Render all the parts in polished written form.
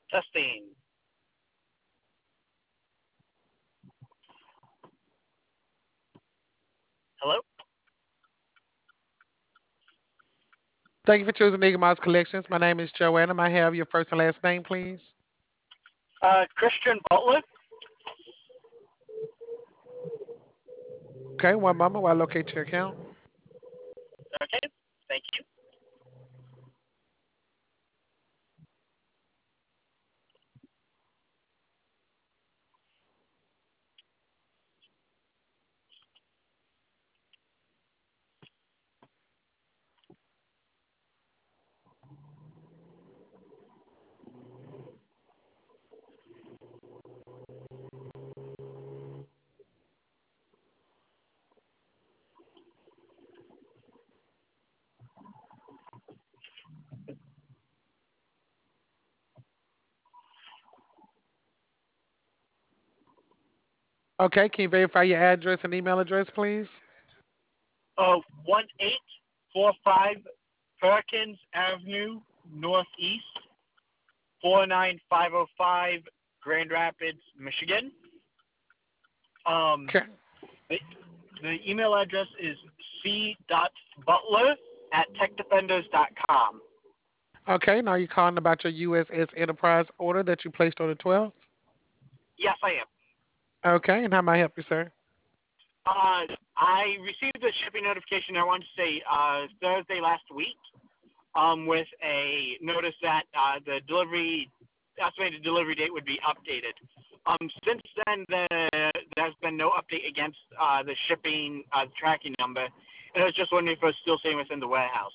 Testing. Hello? Thank you for choosing Eagle Mouse Collections. My name is Joanna. May I have your first and last name, please? Christian Butler. Okay, one moment while I locate your account. Okay. Thank you. Okay, can you verify your address and email address, please? 1845 Perkins Avenue, Northeast, 49505, Grand Rapids, Michigan. Um, Okay. the, the email address is c.butler@techdefenders.com. Okay, now you're calling about your USS Enterprise order that you placed on the 12th. Yes, I am. Okay, and how may I help you, sir? I received a shipping notification, I want to say, Thursday last week, with a notice that the estimated delivery date would be updated. Since then, there's been no update against the shipping tracking number, and I was just wondering if it was still staying within the warehouse.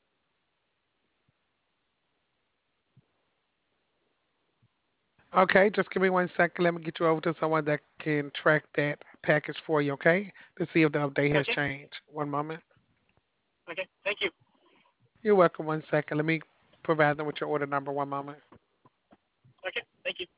Okay, just give me 1 second. Let me get you over to someone that can track that package for you, okay? To see if the update has Okay, changed. One moment. okay, thank you. You're welcome. 1 second. Let me provide them with your order number. One moment. Okay, thank you.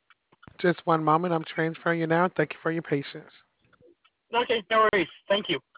Just one moment. I'm transferring you now. Thank you for your patience. Okay, no worries. Thank you.